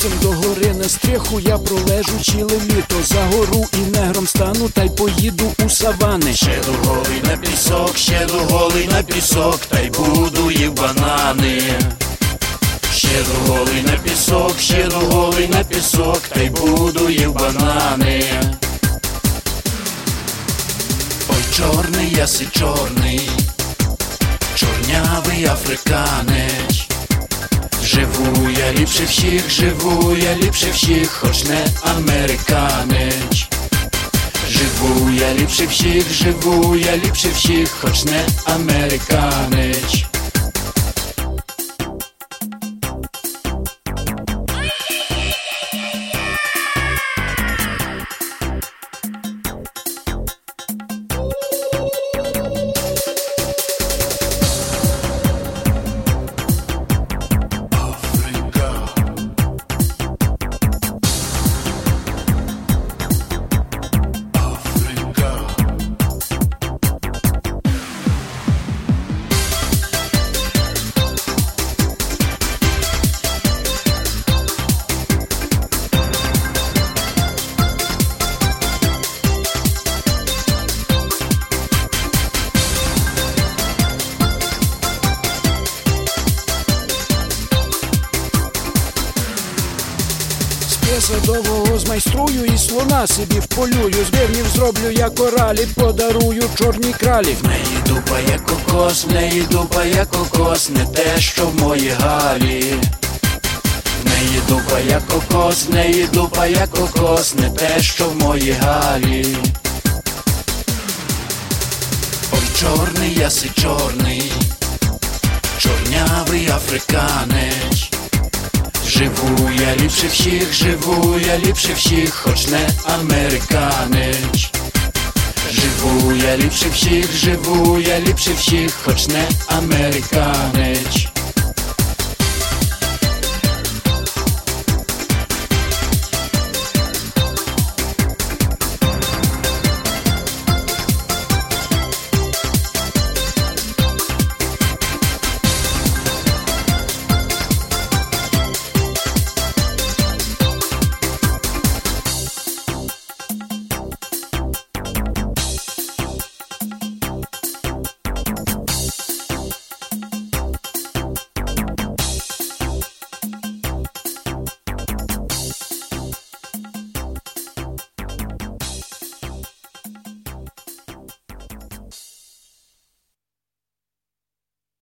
хлопцем до гори на стріху я пролежу ціле літо. Загору і негром стану, та й поїду у савани. Щеду голий на пісок, щеду голий на пісок, та й буду їв банани. Щеду голий на пісок, щеду голий на пісок, та й буду їв банани. Ой, чорний яси чорний, чорнявий африканець. Живу я ліпше всіх, живу я ліпше всіх, хоч не американець. Живу я ліпше всіх, живу я ліпше всіх, хоч не американець. Садового змайструю і слона собі вполюю. З вирнів зроблю я коралі, подарую чорній кралі. В неї дупа як кокос, в неї дупа як кокос, не те, що в моїй Галі. В неї дупа як кокос, в неї дупа як кокос, не те, що в моїй Галі. Ой, чорний яси чорний, чорнявий африканець. Живу я ліпше всіх, живу я ліпше всіх, хоч не американець. Живу я ліпше всіх, живу я ліпше всіх, хоч не американець.